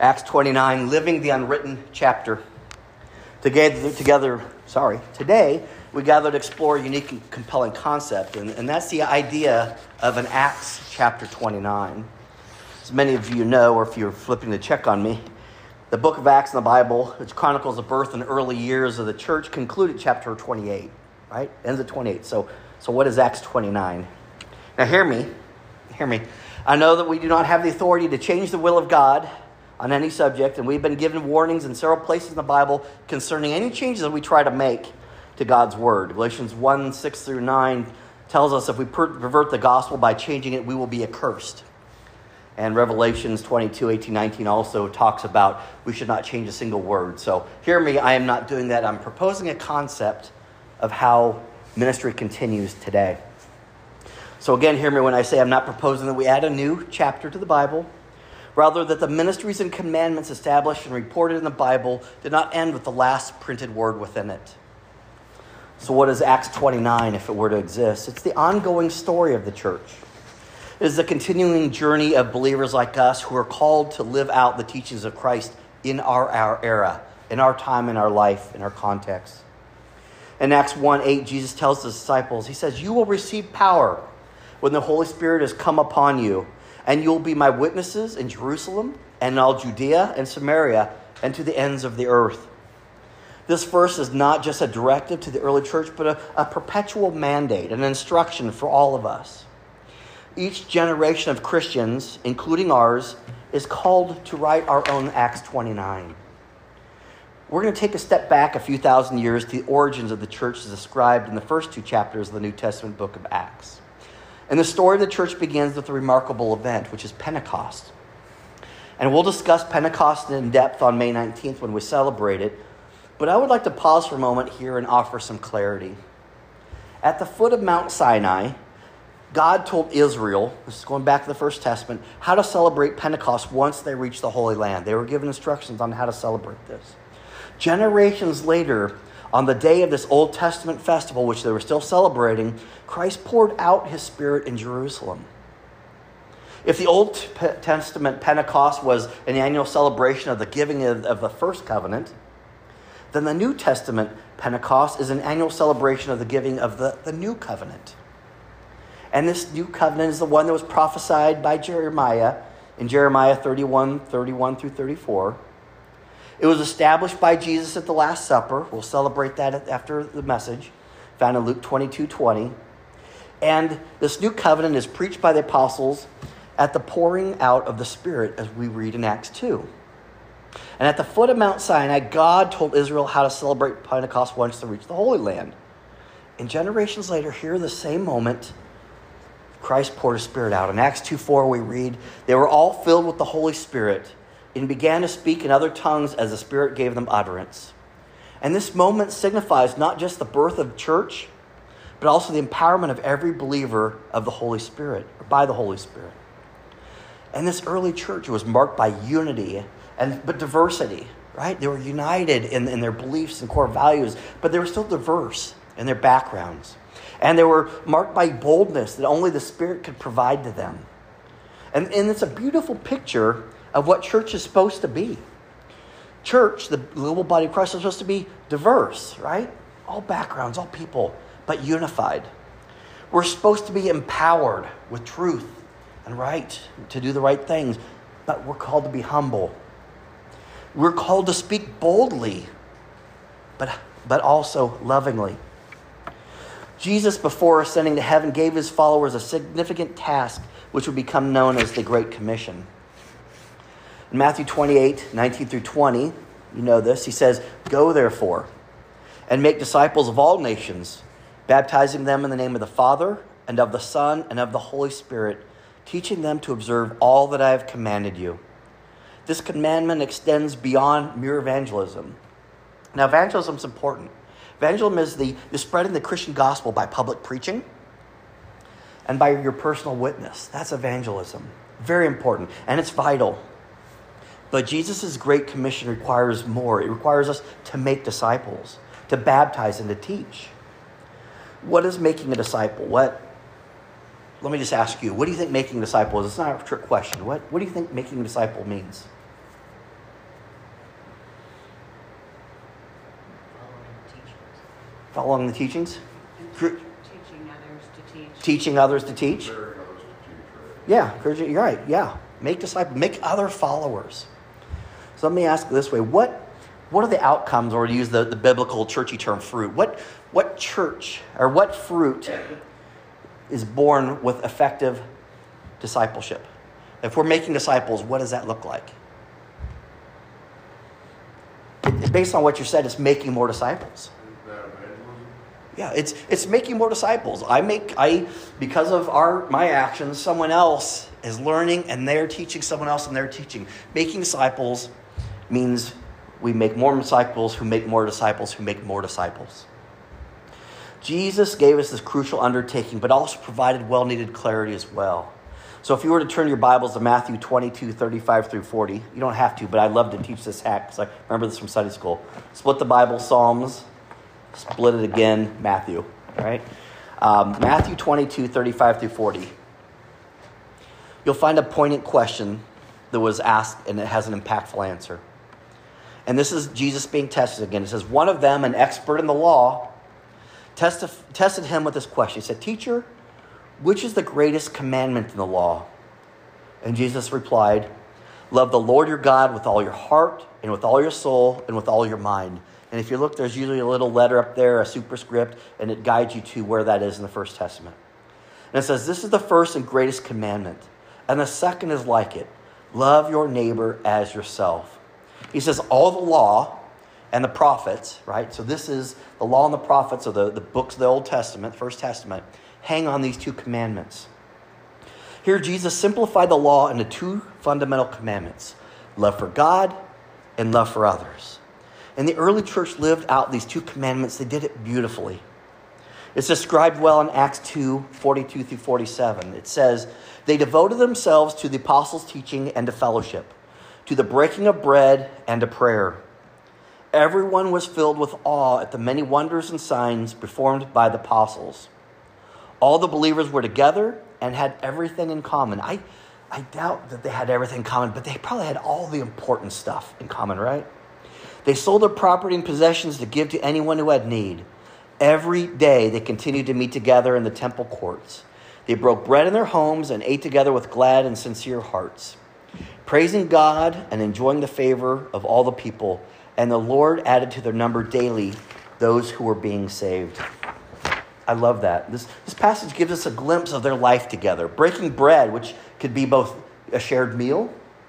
Acts 29, living the unwritten chapter. Today, we gather to explore a unique and compelling concept, and that's the idea of an Acts chapter 29. As many of you know, or if you're flipping to check on me, the book of Acts in the Bible, which chronicles the birth and early years of the church, concluded chapter 28, right? Ends at 28. So what is Acts 29? Now hear me. I know that we do not have the authority to change the will of God on any subject, and we've been given warnings in several places in the Bible concerning any changes that we try to make to God's word. Galatians 1, 6 through 9 tells us if we pervert the gospel by changing it, we will be accursed. And Revelations 22, 18, 19 also talks about we should not change a single word. So hear me, I am not doing that. I'm proposing a concept of how ministry continues today. So again, hear me when I say I'm not proposing that we add a new chapter to the Bible. Rather, that the ministries and commandments established and reported in the Bible did not end with the last printed word within it. So what is Acts 29 if it were to exist? It's the ongoing story of the church. It is the continuing journey of believers like us who are called to live out the teachings of Christ in our era, in our time, in our life, in our context. In Acts 1:8, Jesus tells the disciples, he says, "You will receive power when the Holy Spirit has come upon you, and you will be my witnesses in Jerusalem and in all Judea and Samaria and to the ends of the earth." This verse is not just a directive to the early church, but a perpetual mandate, an instruction for all of us. Each generation of Christians, including ours, is called to write our own Acts 29. We're going to take a step back a few thousand years to the origins of the church as described in the first two chapters of the New Testament book of Acts. And the story of the church begins with a remarkable event, which is Pentecost. And we'll discuss Pentecost in depth on May 19th when we celebrate it. But I would like to pause for a moment here and offer some clarity. At the foot of Mount Sinai, God told Israel, this is going back to the First Testament, how to celebrate Pentecost once they reached the Holy Land. They were given instructions on how to celebrate this. Generations later, on the day of this Old Testament festival, which they were still celebrating, Christ poured out his Spirit in Jerusalem. If the Old Testament Pentecost was an annual celebration of the giving of the first covenant, then the New Testament Pentecost is an annual celebration of the giving of the new covenant. And this new covenant is the one that was prophesied by Jeremiah in Jeremiah 31 through 34. It was established by Jesus at the Last Supper. We'll celebrate that after the message, found in Luke 22:20. And this new covenant is preached by the apostles at the pouring out of the Spirit, as we read in Acts 2. And at the foot of Mount Sinai, God told Israel how to celebrate Pentecost once they reached the Holy Land. And generations later, here in the same moment, Christ poured his Spirit out. In Acts 2:4, we read, "They were all filled with the Holy Spirit and began to speak in other tongues as the Spirit gave them utterance." And this moment signifies not just the birth of church, but also the empowerment of every believer of the Holy Spirit, or by the Holy Spirit. And this early church was marked by unity, but diversity, right? They were united in their beliefs and core values, but they were still diverse in their backgrounds. And they were marked by boldness that only the Spirit could provide to them. And it's a beautiful picture of what church is supposed to be. Church, the global body of Christ, is supposed to be diverse, right? All backgrounds, all people, but unified. We're supposed to be empowered with truth and right, to do the right things, but we're called to be humble. We're called to speak boldly, but also lovingly. Jesus, before ascending to heaven, gave his followers a significant task, which would become known as the Great Commission. In Matthew 28, 19 through 20, you know this, he says, "Go therefore, and make disciples of all nations, baptizing them in the name of the Father, and of the Son, and of the Holy Spirit, teaching them to observe all that I have commanded you." This commandment extends beyond mere evangelism. Now, evangelism is important. Evangelism is the spreading the Christian gospel by public preaching and by your personal witness. That's evangelism. Very important, and it's vital. But Jesus' Great Commission requires more. It requires us to make disciples, to baptize and to teach. What is making a disciple? Let me just ask you, what do you think making a disciple is? It's not a trick question. What do you think making a disciple means? Following the teachings? Teaching others to teach. Teaching others to teach? Preparing others to teach, right? Yeah, encouraging. You're right. Yeah. Make disciples. Make other followers. So let me ask this way. What are the outcomes, or to use the biblical churchy term, fruit? What church or what fruit is born with effective discipleship? If we're making disciples, what does that look like? Based on what you said, it's making more disciples. Isn't that evangelism? Yeah, it's making more disciples. Because of my actions, someone else is learning and they're teaching someone else and they're teaching. Making disciples means we make more disciples who make more disciples who make more disciples. Jesus gave us this crucial undertaking, but also provided well-needed clarity as well. So if you were to turn your Bibles to Matthew 22, 35 through 40, you don't have to, but I'd love to teach this hack because I remember this from Sunday school. Split the Bible, Psalms, split it again, Matthew, right? Matthew 22, 35 through 40. You'll find a poignant question that was asked, and it has an impactful answer. And this is Jesus being tested again. It says, one of them, an expert in the law, tested him with this question. He said, "Teacher, which is the greatest commandment in the law?" And Jesus replied, "Love the Lord your God with all your heart and with all your soul and with all your mind." And if you look, there's usually a little letter up there, a superscript, and it guides you to where that is in the First Testament. And it says, "This is the first and greatest commandment. And the second is like it. Love your neighbor as yourself." He says all the law and the prophets, right? So this is the law and the prophets, or the books of the Old Testament, First Testament, hang on these two commandments. Here, Jesus simplified the law into two fundamental commandments: love for God and love for others. And the early church lived out these two commandments. They did it beautifully. It's described well in Acts 2, 42 through 47. It says, "They devoted themselves to the apostles' teaching and to fellowship, to the breaking of bread and to prayer. Everyone was filled with awe at the many wonders and signs performed by the apostles. All the believers were together and had everything in common." I doubt that they had everything in common, but they probably had all the important stuff in common, right? "They sold their property and possessions to give to anyone who had need. Every day they continued to meet together in the temple courts. They broke bread in their homes and ate together with glad and sincere hearts, praising God and enjoying the favor of all the people. And the Lord added to their number daily those who were being saved." I love that. This passage gives us a glimpse of their life together. Breaking bread, which could be both a shared meal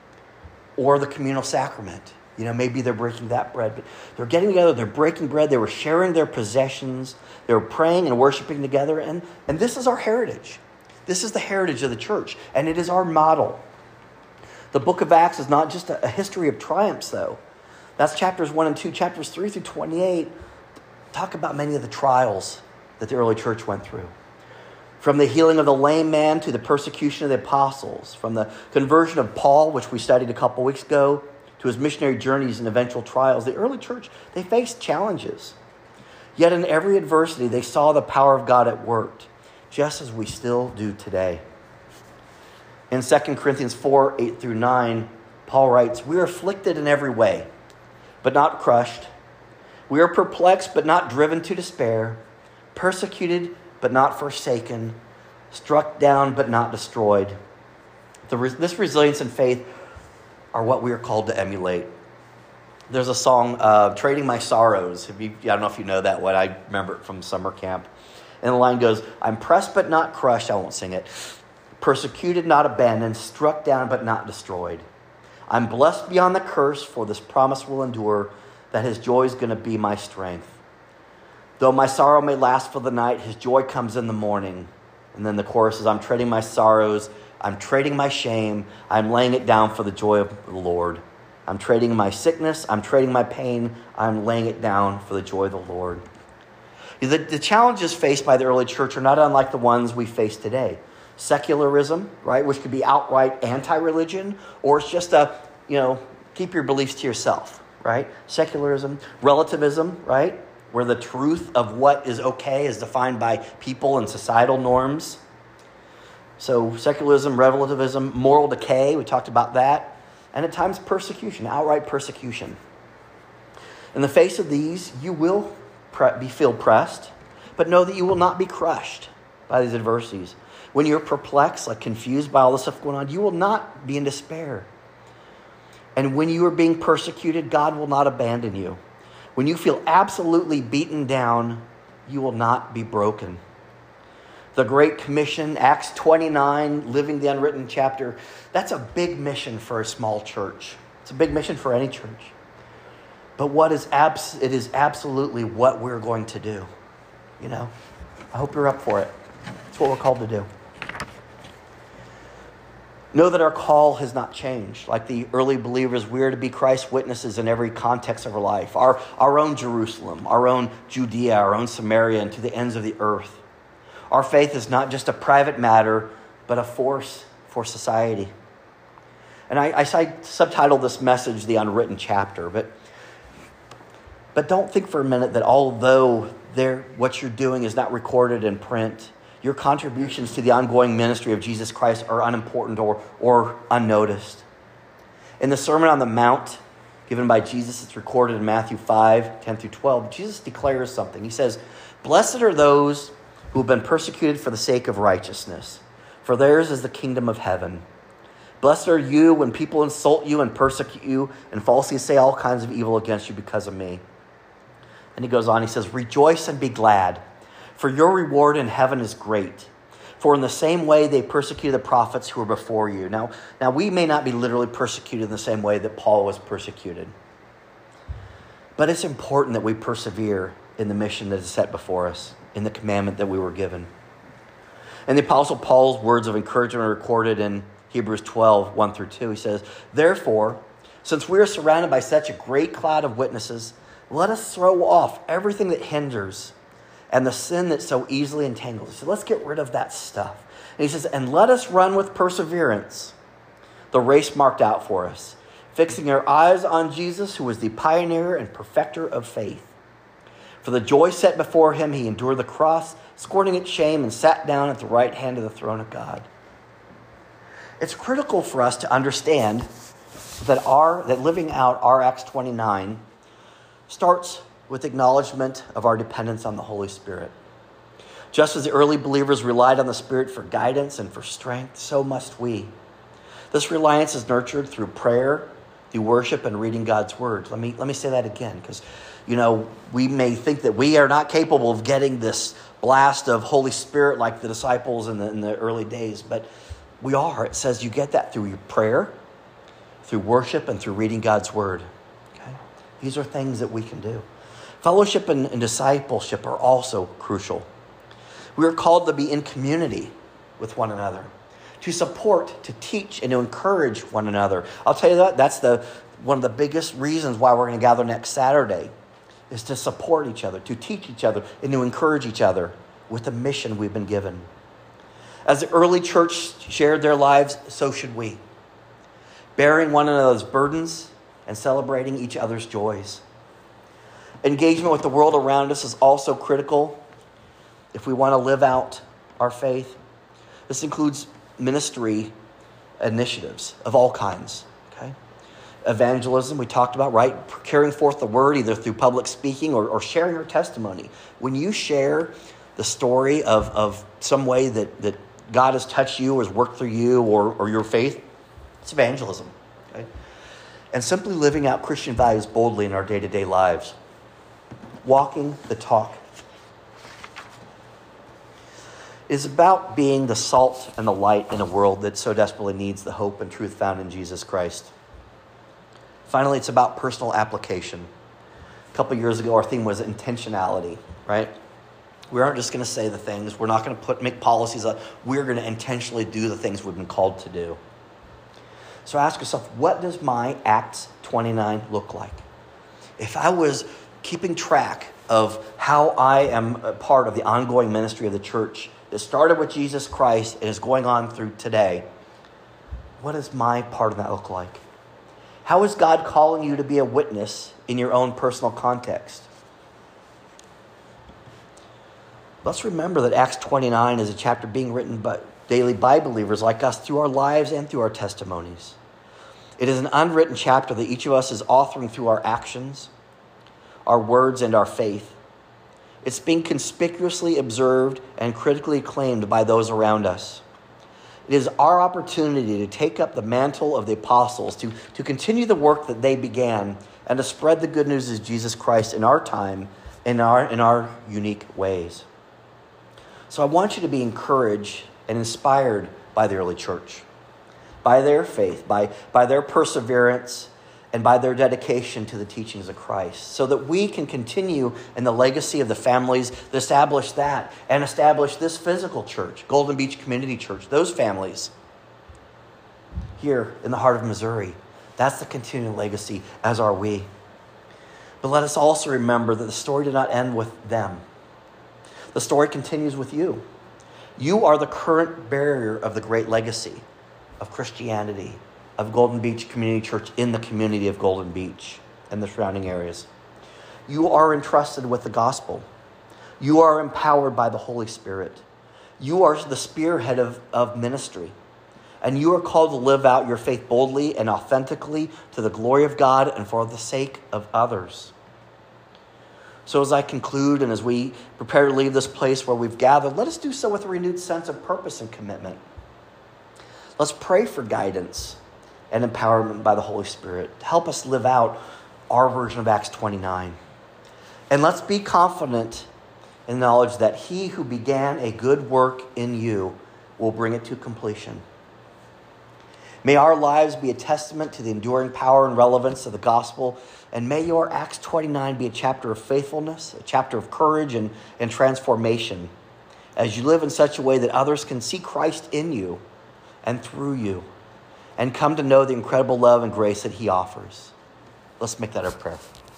or the communal sacrament. Maybe they're breaking that bread, but they're getting together, they're breaking bread, they were sharing their possessions, they were praying and worshiping together, and this is our heritage. This is the heritage of the church, and it is our model. The book of Acts is not just a history of triumphs, though. That's chapters 1 and 2. Chapters 3 through 28 talk about many of the trials that the early church went through. From the healing of the lame man to the persecution of the apostles, from the conversion of Paul, which we studied a couple weeks ago, to his missionary journeys and eventual trials, the early church, they faced challenges. Yet in every adversity, they saw the power of God at work, just as we still do today. In 2 Corinthians 4, 8 through 9, Paul writes, "We are afflicted in every way, but not crushed. We are perplexed, but not driven to despair. Persecuted, but not forsaken. Struck down, but not destroyed." This resilience and faith are what we are called to emulate. There's a song, "Trading My Sorrows." I don't know if you know that one. I remember it from summer camp. And the line goes, "I'm pressed but not crushed." I won't sing it. "Persecuted, not abandoned. Struck down, but not destroyed. I'm blessed beyond the curse, for this promise will endure, that his joy is going to be my strength. Though my sorrow may last for the night, his joy comes in the morning." And then the chorus is, "I'm trading my sorrows, I'm trading my shame, I'm laying it down for the joy of the Lord. I'm trading my sickness, I'm trading my pain, I'm laying it down for the joy of the Lord." The challenges faced by the early church are not unlike the ones we face today. Secularism, right, which could be outright anti-religion, or it's just keep your beliefs to yourself, right? Secularism, relativism, right, where the truth of what is okay is defined by people and societal norms. So secularism, relativism, moral decay, we talked about that. And at times persecution, outright persecution. In the face of these, you will feel pressed, but know that you will not be crushed by these adversities. When you're perplexed, like confused by all the stuff going on, you will not be in despair. And when you are being persecuted, God will not abandon you. When you feel absolutely beaten down, you will not be broken. The Great Commission, Acts 29, living the unwritten chapter, that's a big mission for a small church. It's a big mission for any church. But it is absolutely what we're going to do. You know, I hope you're up for it. It's what we're called to do. Know that our call has not changed. Like the early believers, we are to be Christ's witnesses in every context of our life. Our own Jerusalem, our own Judea, our own Samaria, and to the ends of the earth. Our faith is not just a private matter, but a force for society. And I subtitled this message, The Unwritten Chapter. But don't think for a minute that although what you're doing is not recorded in print, your contributions to the ongoing ministry of Jesus Christ are unimportant or unnoticed. In the Sermon on the Mount given by Jesus, it's recorded in Matthew 5, 10 through 12, Jesus declares something. He says, "Blessed are those who have been persecuted for the sake of righteousness, for theirs is the kingdom of heaven. Blessed are you when people insult you and persecute you and falsely say all kinds of evil against you because of me." And he goes on, he says, "Rejoice and be glad, for your reward in heaven is great. For in the same way they persecuted the prophets who were before you." Now we may not be literally persecuted in the same way that Paul was persecuted. But it's important that we persevere in the mission that is set before us, in the commandment that we were given. And the Apostle Paul's words of encouragement are recorded in Hebrews 12, 1 through 2. He says, "Therefore, since we are surrounded by such a great cloud of witnesses, let us throw off everything that hinders and the sin that so easily entangles us." So let's get rid of that stuff. And he says, "And let us run with perseverance the race marked out for us, fixing our eyes on Jesus, who was the pioneer and perfecter of faith. For the joy set before him, he endured the cross, scorning its shame, and sat down at the right hand of the throne of God." It's critical for us to understand that living out our Acts 29 starts with acknowledgement of our dependence on the Holy Spirit. Just as the early believers relied on the Spirit for guidance and for strength, so must we. This reliance is nurtured through prayer, through worship, and reading God's Word. Let me say that again, because we may think that we are not capable of getting this blast of Holy Spirit like the disciples in the early days, but we are. It says you get that through your prayer, through worship, and through reading God's Word. Okay? These are things that we can do. Fellowship and discipleship are also crucial. We are called to be in community with one another, to support, to teach, and to encourage one another. I'll tell you that's one of the biggest reasons why we're going to gather next Saturday, is to support each other, to teach each other, and to encourage each other with the mission we've been given. As the early church shared their lives, so should we, bearing one another's burdens and celebrating each other's joys. Engagement with the world around us is also critical if we want to live out our faith. This includes ministry initiatives of all kinds. Okay? Evangelism, we talked about, right? Carrying forth the word either through public speaking or sharing our testimony. When you share the story of some way that God has touched you or has worked through you or your faith, it's evangelism. Okay? And simply living out Christian values boldly in our day-to-day lives. Walking the talk. Is about being the salt and the light in a world that so desperately needs the hope and truth found in Jesus Christ. Finally, it's about personal application. A couple years ago, our theme was intentionality, right? We aren't just going to say the things. We're not going to make policies up. We're going to intentionally do the things we've been called to do. So ask yourself, what does my Acts 29 look like? If I was keeping track of how I am a part of the ongoing ministry of the church that started with Jesus Christ and is going on through today, what does my part of that look like? How is God calling you to be a witness in your own personal context? Let's remember that Acts 29 is a chapter being written daily by believers like us through our lives and through our testimonies. It is an unwritten chapter that each of us is authoring through our actions, our words, and our faith. It's being conspicuously observed and critically acclaimed by those around us. It is our opportunity to take up the mantle of the apostles, to continue the work that they began, and to spread the good news of Jesus Christ in our time, in our unique ways. So I want you to be encouraged and inspired by the early church, by their faith, by their perseverance, and by their dedication to the teachings of Christ, so that we can continue in the legacy of the families that established that and establish this physical church, Golden Beach Community Church, those families here in the heart of Missouri. That's the continuing legacy, as are we. But let us also remember that the story did not end with them. The story continues with you. You are the current bearer of the great legacy of Christianity, of Golden Beach Community Church in the community of Golden Beach and the surrounding areas. You are entrusted with the gospel. You are empowered by the Holy Spirit. You are the spearhead of ministry. And you are called to live out your faith boldly and authentically to the glory of God and for the sake of others. So as I conclude and as we prepare to leave this place where we've gathered, let us do so with a renewed sense of purpose and commitment. Let's pray for guidance and empowerment by the Holy Spirit to help us live out our version of Acts 29. And let's be confident in the knowledge that he who began a good work in you will bring it to completion. May our lives be a testament to the enduring power and relevance of the gospel, and may your Acts 29 be a chapter of faithfulness, a chapter of courage and transformation, as you live in such a way that others can see Christ in you and through you, and come to know the incredible love and grace that he offers. Let's make that our prayer.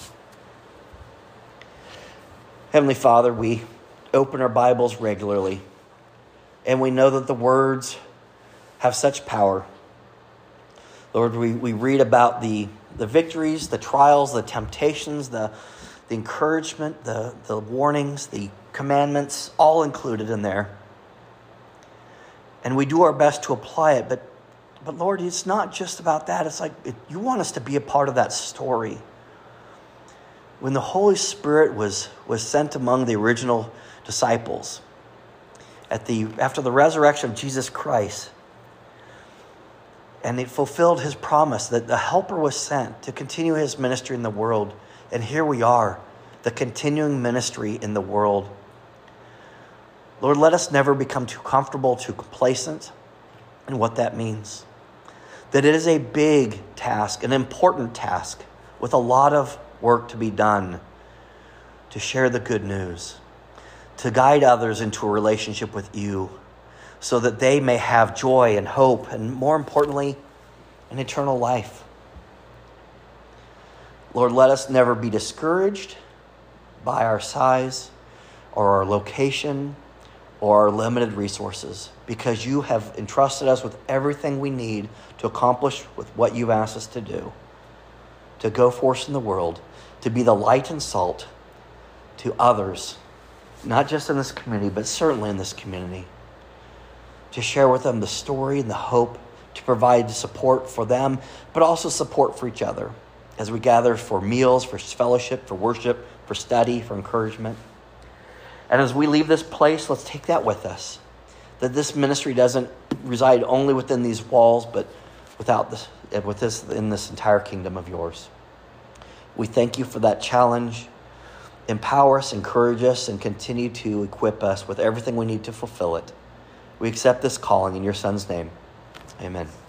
Heavenly Father, we open our Bibles regularly, and we know that the words have such power. Lord, we read about the victories, the trials, the temptations, the encouragement, the warnings, the commandments, all included in there. And we do our best to apply it, but Lord, it's not just about that. It's like you want us to be a part of that story. When the Holy Spirit was sent among the original disciples after the resurrection of Jesus Christ, and it fulfilled his promise that the Helper was sent to continue his ministry in the world. And here we are, the continuing ministry in the world. Lord, let us never become too comfortable, too complacent in what that means. That it is a big task, an important task, with a lot of work to be done to share the good news, to guide others into a relationship with you, so that they may have joy and hope, and more importantly, an eternal life. Lord, let us never be discouraged by our size or our location or our limited resources, because you have entrusted us with everything we need to accomplish with what you've asked us to do, to go forth in the world, to be the light and salt to others, not just in this community, but certainly in this community, to share with them the story and the hope, to provide support for them, but also support for each other as we gather for meals, for fellowship, for worship, for study, for encouragement. And as we leave this place, let's take that with us, that this ministry doesn't reside only within these walls, but in this entire kingdom of yours. We thank you for that challenge. Empower us, encourage us, and continue to equip us with everything we need to fulfill it. We accept this calling in your Son's name. Amen.